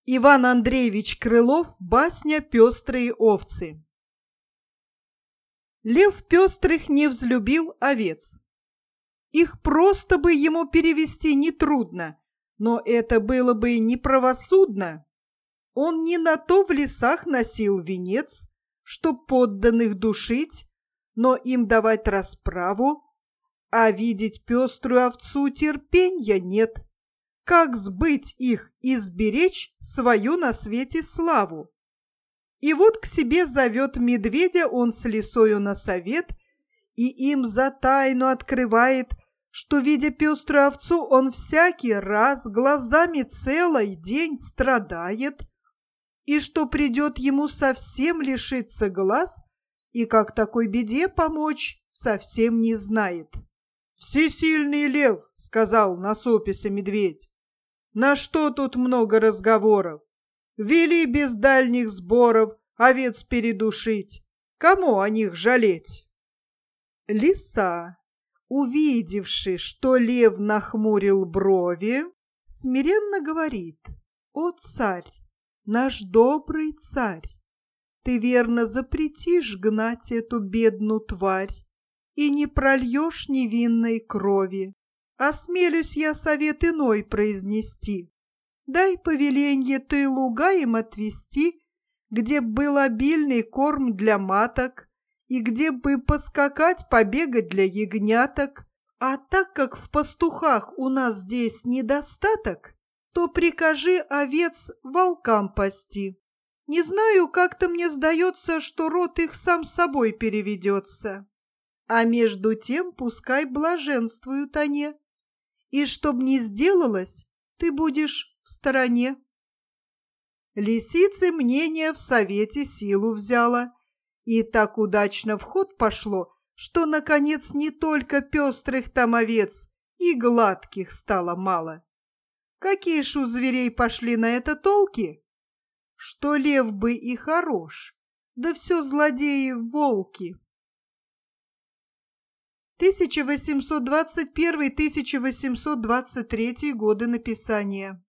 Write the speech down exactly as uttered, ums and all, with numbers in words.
Иван Андреевич Крылов. Басня «Пестрые овцы». Лев пестрых не взлюбил овец. Их просто бы ему перевести нетрудно, но это было бы неправосудно. Он не на то в лесах носил венец, чтоб подданных душить, но им давать расправу, а видеть пеструю овцу терпенья нет. Как сбыть их и сберечь свою на свете славу? И вот к себе зовет медведя он с лисою на совет, и им за тайну открывает, что, видя пеструю овцу, он всякий раз глазами целый день страдает, и что придет ему совсем лишиться глаз, и как такой беде помочь совсем не знает. «Всесильный лев», — сказал насупяся медведь, — «на что тут много разговоров? Вели без дальних сборов овец передушить. Кому о них жалеть?» Лиса, увидевши, что лев нахмурил брови, смиренно говорит: «О, царь, наш добрый царь, ты верно запретишь гнать эту бедную тварь и не прольешь невинной крови. Осмелюсь я совет иной произнести. Дай повеленье ты луга им отвести, где б был обильный корм для маток, и где бы поскакать, побегать для ягняток. А так как в пастухах у нас здесь недостаток, то прикажи овец волкам пасти. Не знаю, как-то мне сдается, что род их сам собой переведется. А между тем пускай блаженствуют они. И чтоб не сделалось, ты будешь в стороне». Лисицы мнение в совете силу взяла, и так удачно в ход пошло, что, наконец, не только пестрых там овец, и гладких стало мало. Какие ж у зверей пошли на это толки? Что лев бы и хорош, да все злодеи волки. тысяча восемьсот двадцать первый — тысяча восемьсот двадцать третий годы написания.